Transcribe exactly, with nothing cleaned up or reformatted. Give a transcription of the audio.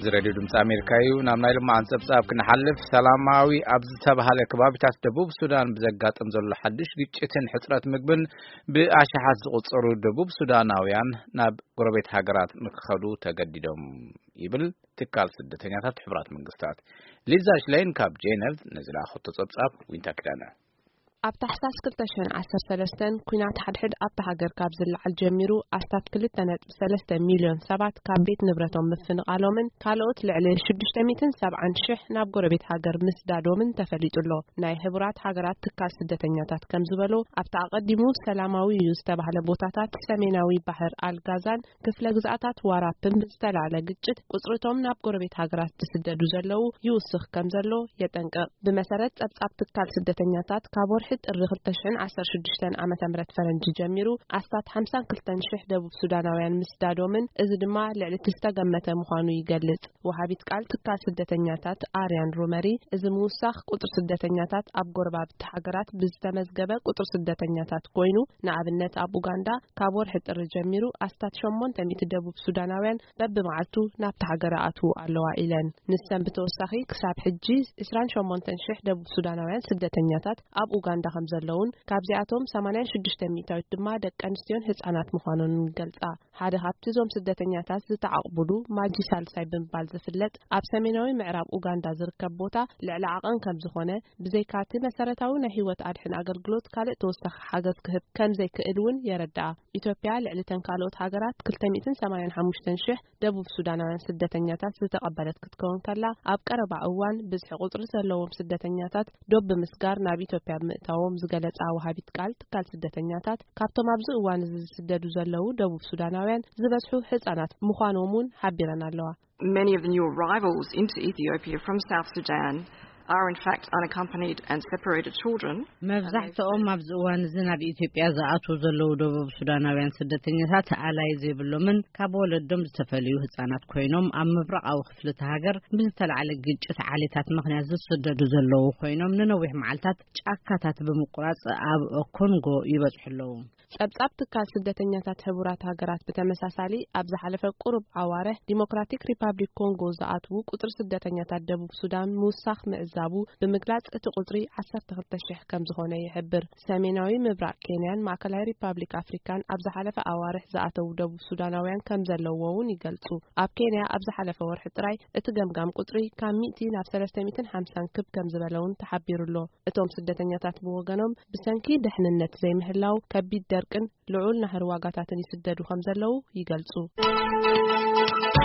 زراديو دمس أمريكايو نامنا لما عن سبساب كنا حلف سلاماوي أبز تبها لكبابتات دبوب السودان بزقات أمزل لحدش جيتشتن حسرات مقبن بأشحاز قصرو دبوب سوداناويان ناب قربيت هاجرات مخدو تجددهم يبل تكال سدتنيات حبرات من قصات ليزاش لين كاب جينيف نزل خطة سبساب وين تكدانا ኣብ ታሕሳስ ክልተ ሸሕን ዓሰርተ ሰለስተ ኩናት ሓድሕድ ኣብ ሃገር ካብ ዝለዓል ጀሚሩ ኣስታት ክልተ ነጥቢ ሰለስተ ሚልዮን ሰባት ካብ ቤት ንብረቶም ምፍንቃሎምን ካልኦት ልዕሊ ሽዱሽተ ሚእትን ሰብዓን ሽሕ ናብ ጎረቤት ሃገር ምስዳዶምን ተፈሊጡሎ ናይ ሕብራት ሃገራት ትካል ስደተኛታት ከም ዝበሎ ኣብታ ኣቀዲሙ ሰላማዊ እዩ ዝተባህለ ቦታታት ሰሜናዊ ባህር ኣልጋዛን ክፍለ ግዛኣታት ዋራፕን ዝተላለ ግጭት ቁጽርቶም ናብ ጎረቤት ሃገራት ዝስደዱ ዘለው ይውስኽ ከም ዘሎ የጠንቀቕ ብመሰረት ጸብጻብ ትካል ስደተኛታት ካብ ወርሒ ጥሪ ክልተ ሸሕን ዓሰርተ ሽዱሽተ ዓመተ ምህረት ፈረንጂ ጀሚሩ ኣስታት ሓምሳ ክልተ ሽሕ ደቡብ ሱዳናውያን ምስዳዶምን እዚ ድማ ልዕሊ ዝተገመተ ምዃኑ ይገልጽ ወሃቢት ቃል ትካል ስደተኛታት ኣርያን ሮመሪ እዚ ምውሳኽ ቁጥር ስደተኛታት ኣብ ጎረባብቲ ሃገራት ብዝተመዝገበ ቁጥር ስደተኛታት ኮይኑ ንኣብነት ኣብ ኡጋንዳ ካብ ወርሒ ጥሪ ጀሚሩ ኣስታት ሸሞንተ ሚእቲ ደቡብ ሱዳናውያን በብመዓልቱ ናብቲ ሃገር ኣትዉ ኣለዋ ኢለን ንሰን ብተወሳኺ ክሳብ ሕጂ ዒስራን ሸሞንተ ሽሕ ደቡብ ሱዳናውያን ስደተኛታት ኣብ ኡጋንዳ ከም ዘለውን ካብዚኣቶም ሰማንያ ሽዱሽተ ሚእታዊት ድማ ደቂ ኣንስትዮን ህጻናት ምዃኖም ገልጻ ሓደ ካብቲ ዞም ስደተኛታት ዝተዓቕብሉ ማጂ ሳልሳይ ብምባል ዝፍለጥ ኣብ ሰሜናዊ ምዕራብ ኡጋንዳ ዝርከብ ቦታ ልዕሊ ዓቐን ከም ዝኾነ ብዘይካቲ መሰረታዊ ናይ ህይወት ኣድሕን ኣገልግሎት ካልእ ተወሳኺ ሓገዝ ክህብ ከም ዘይክእል እውን የረድኣ ኢትዮጵያ ልዕሊ ተን ካልኦት ሃገራት ክልተ ሚእትን ሰማንያን ሓሙሽተን ሽሕ ደቡብ ሱዳናውያን ስደተኛታት ዝተቐበለት ክትከውን ከላ ኣብ ቀረባ እዋን ብዝሒ ቁጽሪ ዘለዎም ስደተኛታት ዶብ ብምስጋር ናብ ኢትዮጵያ ምእታዎም ዝገለጻ ወሃቢት ቃል ትካል ስደተኛታት ካብቶም ኣብዚ እዋን ዝስደዱ ዘለው ደቡብ ሱዳናውያን ዝበዝሑ ህጻናት ምዃኖምን ሓቢረን ኣለዋ Many of the new arrivals into Ethiopia from South Sudan are in fact unaccompanied and separated children. መብዛሕትኦም ኣብዚ እዋን ዝናብ ኢትዮጵያ ዝኣትዉ ዘለው ደቡብ ሱዳናውያን ስደተኛታት ኣላይ ዘይብሎምን ካብ ወለዶም ዝተፈልዩ ህጻናት ኮይኖም ኣብ ምብራቃዊ ክፍሊ ሃገር ብዝተለዓለ ግጭት ዓሌታት ምኽንያት ዝስደዱ ዘለው ኮይኖም ንነዊሕ መዓልታት ጫካታት ብምቁራጽ ኣብ ኮንጎ ይበጽሕለው ጸብጻብ ትካል ስደተኛታት ሕብራት ሃገራት በተመሳሳሊ ኣብ ዝሓለፈ ቁርብ ኣዋርሕ ዲሞክራቲክ ሪፐብሊክ ኮንጎ ዝኣትዉ ቁጥር ስደተኛታት ደቡብ ሱዳን ሙሳኽ ምዕዛቡ ብምግላጽ እቲ ቁጽሪ ዓሰርተ ክልተ ሽሕ ከም ዝኾነ ይሕብር ሰሜናዊ ምብራቅ ኬንያን ማዕከላዊ ሪፐብሊክ ኣፍሪካን ኣብ ዝሓለፈ ኣዋርሕ ዝኣተዉ ደቡብ ሱዳናውያን ከም ዘለውውን ይገልጹ ኣብ ኬንያ ኣብ ዝሓለፈ ወርሒ ጥራይ እቲ ገምጋም ቁጽሪ ካብ ሚእቲ ናብ ሰለስተ ሚእትን ሓምሳን ክብ ከም ዝበለውን ተሓቢሩሎ እቶም ስደተኛታት ብወገኖም ብሰንኪ ድሕንነት ዘይምህላው ከቢድ ደርቅን ልዑል ናህር ዋጋታትን ይስደዱ ከም ዘለው ይገልጹ